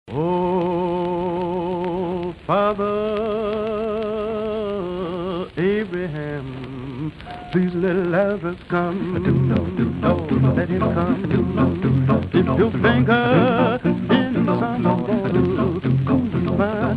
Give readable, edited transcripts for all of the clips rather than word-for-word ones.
Oh, Father Abraham, please let Lazarus come. Oh, let him come. Dip your finger in some water, my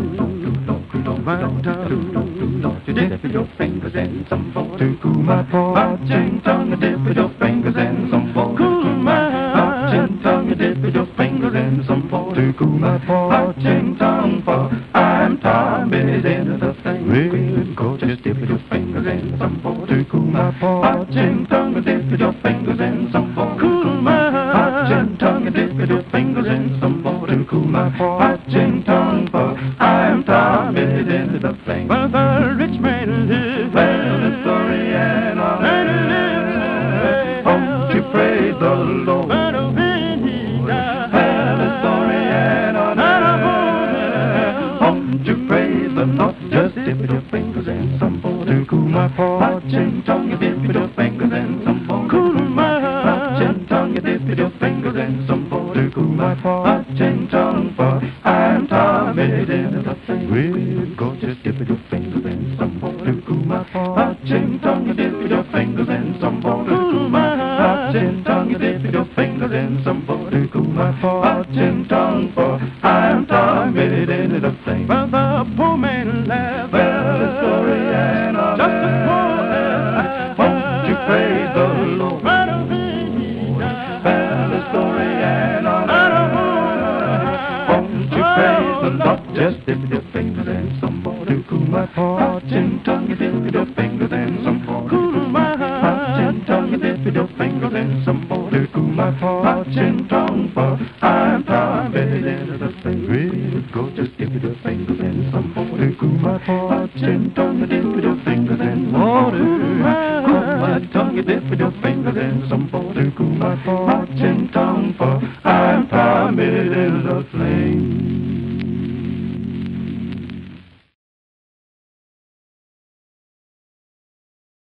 tongue. You dip your fingers in some water to cool my parching tongue. You dip your fingers in some water to cool my parching tongue. You dip your fingers in some water to cool my parching tongue. For I'm tired into the thing. Really go just dip your fingers in some water to cool my parching tongue. You dip your fingers in some water to cool my parching tongue. You dip your fingers in some water to cool my parching tongue. For I'm tired into the thing. Well, the rich man lives. Well, the story and all that lives. Won't you praise the Lord? But when he died, well, the story and all that won't you praise the Lord? Just dip your fingers in some water to cool my parching tongue. You dip your fingers in some water to cool my parching tongue. You dip your fingers in some water to cool my parching tongue. For I'm tired into the thing. Really go just dip your fingers in some water to cool my parching tongue. You dip your fingers in some water to cool my parching tongue. You dip your fingers in some water to cool my parching tongue. For I'm tired into the thing. Well, the poor man laughed. Well, the story and all just the poor man. Won't you praise the Lord? Well, the story and all that. Won't you praise the Lord? Just dip your fingers in some water to cool my parching tongue. You dip your fingers in some water to cool my parching tongue. You dip your fingers in some water to cool my parching tongue. For I'm tired into the thing. Really go just dip your fingers in some water to cool my parching tongue. You dip your fingers in water to cool my tongue. You dip your fingers in some water to cool my parching tongue. For I'm tired into the thing.